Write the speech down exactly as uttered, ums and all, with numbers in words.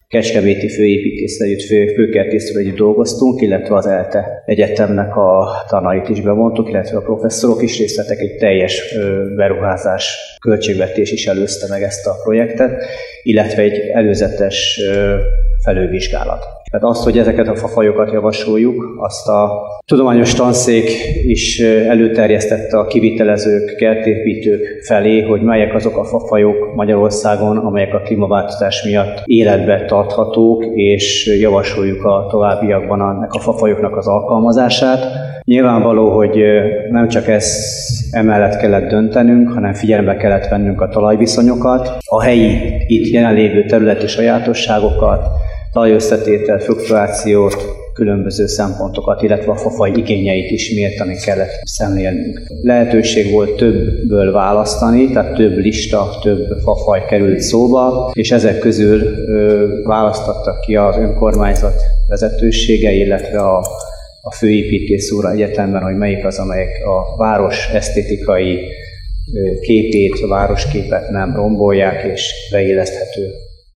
Kecskeméti főépítésszel együtt, fő, főkertészről együtt dolgoztunk, illetve az ELTE egyetemnek a tanait is bevontuk, illetve a professzorok is részt vettek, egy teljes beruházás költségvetés is előzte meg ezt a projektet, illetve egy előzetes felülvizsgálat. Tehát azt, hogy ezeket a fafajokat javasoljuk, azt a tudományos tanszék is előterjesztette a kivitelezők, kertépítők felé, hogy melyek azok a fafajok Magyarországon, amelyek a klímaváltozás miatt életbe tarthatók, és javasoljuk a továbbiakban ennek a fafajoknak az alkalmazását. Nyilvánvaló, hogy nem csak ez emellett kellett döntenünk, hanem figyelembe kellett vennünk a talajviszonyokat, a helyi, itt jelenlévő területi sajátosságokat, talajösszetétel, fluktuációt, különböző szempontokat, illetve a fafaj igényeit is mértani kellett szemlélnünk. Lehetőség volt többből választani, tehát több lista, több fafaj került szóba, és ezek közül ö, választottak ki az önkormányzat vezetősége, illetve a, a főépítész úr egyetemben, hogy melyik az, amelyek a város esztétikai képét, a városképet nem rombolják, és beilleszthető